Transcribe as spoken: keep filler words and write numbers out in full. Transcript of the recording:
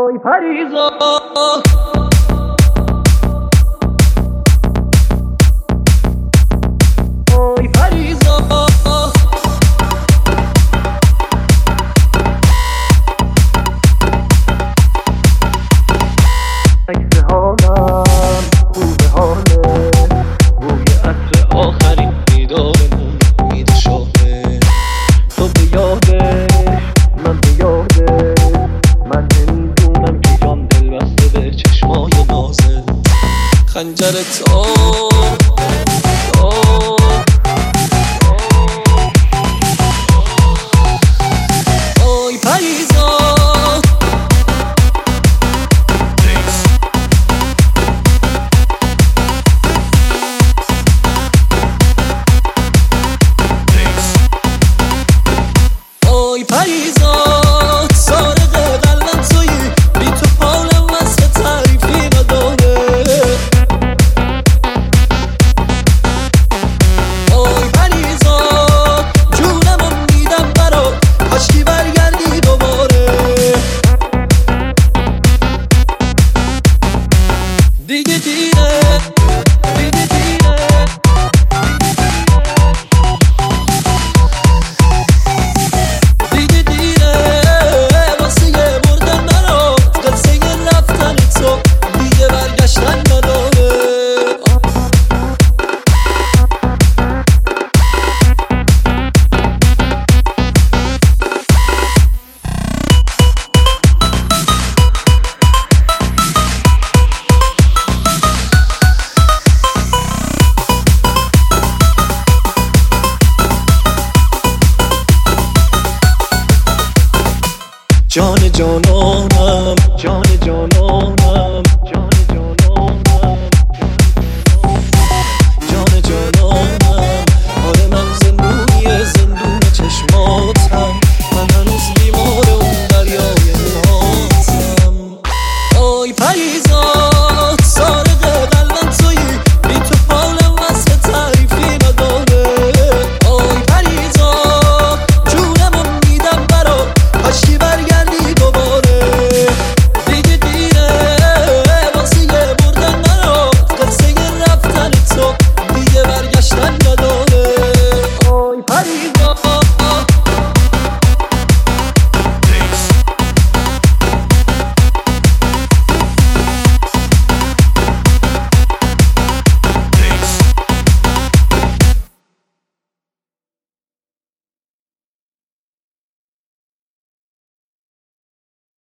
وای پریزا وای پریزا عکس حالم خوب حاله بوی عطر آخرین دیدارمون امید شاهه تو به یادش من به یادش من نمیدونم که جان دل بسته به چشمای نازه خنجر تو وای پریزا وای پریزا سارق قلبم تویی بی تو حالم وصف تعریفی نداره وای پریزا جونمو میدم برات کاشکی برگردی دوباره دیگه دیره دیگه دیره جان جانانم جان جانانم جان